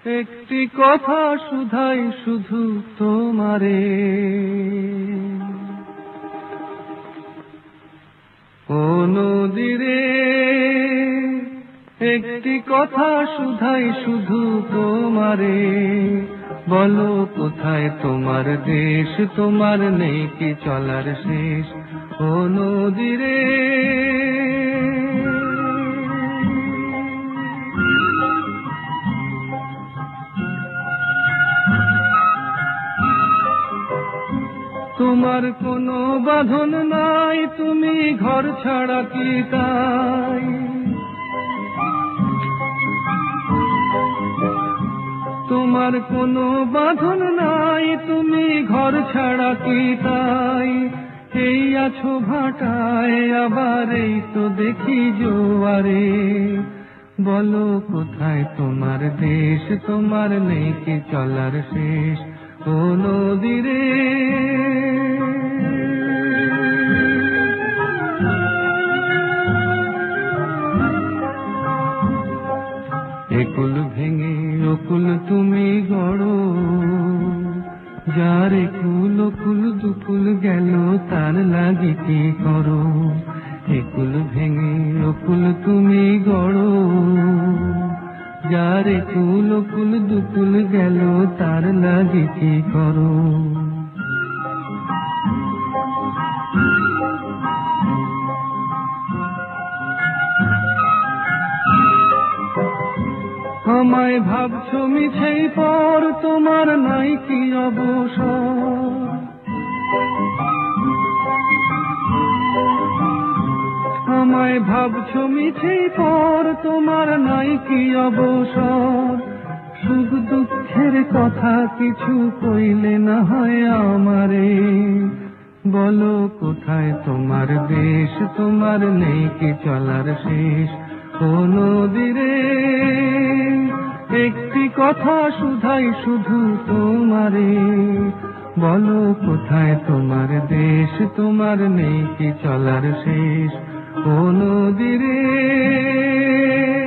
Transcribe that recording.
একটি কথা শুধাই শুধু তোমারে, ও নদীরে একটি কথা শুধাই শুধু তোমারে, বলো কোথায় তোমার দেশ, তোমার নেই কি চলার শেষ, ও নদীরে। তোমার কোনো বাঁধন নাই, তুমি ঘর ছাড়া কি তাই, তোমার কোনো বাঁধন নাই, তুমি ঘর ছাড়া কি তাই, এই আছো ভাটায় আবার এই তো দেখি জোয়ারে, বলো কোথায় তোমার দেশ, তোমার নেই কি চলার শেষ, ও নদীরে। একুল ভেঙে অকুল তুমি গড়ো, যার একুল অকুল দুকুল গেল তার লাগি কি করো, একুল ভেঙে অকুল তুমি গড়ো, যার একুল অকুল দুকুল গেল তার লাগি কি করো। আমায় ভাবছো মিছেই পর, তোমার নাই কি অবসর, আমায় ভাবছো মিছেই পর, তোমার নাই কি অবসর, সুখ দুঃখের কথা কিছু কইলে না হয় আমারে, বলো কোথায় তোমার দেশ, তোমার নেই কি চলার শেষ, ও নদীরে একটি কথা শুধাই শুধু তোমারে, বলো কোথায় তোমার দেশ, তোমার নেই কি চলার শেষ, ও নদীরে।